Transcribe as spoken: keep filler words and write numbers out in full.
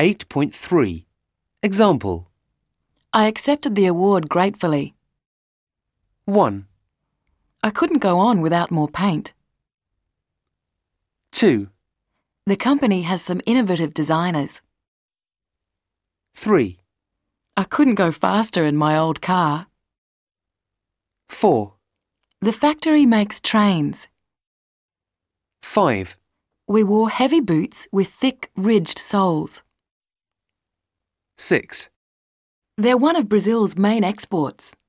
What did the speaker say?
eight point three. Example. I accepted the award gratefully. one. I couldn't go on without more paint. two. The company has some innovative designers. three. I couldn't go faster in my old car. four. The factory makes trains. five. We wore heavy boots with thick, ridged soles. six. They're one of Brazil's main exports.